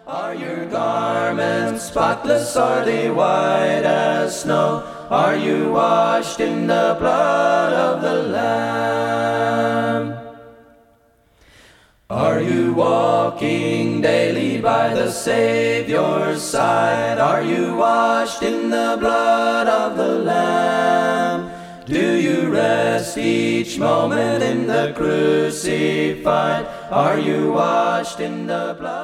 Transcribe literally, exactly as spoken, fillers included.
Are your garments spotless? Are they white as snow? Are you washed in the blood of the Lamb? Are you walking daily by the Savior's side? Are you washed in the blood of the Lamb? Do you rest each moment in the crucified? Are you washed in the blood?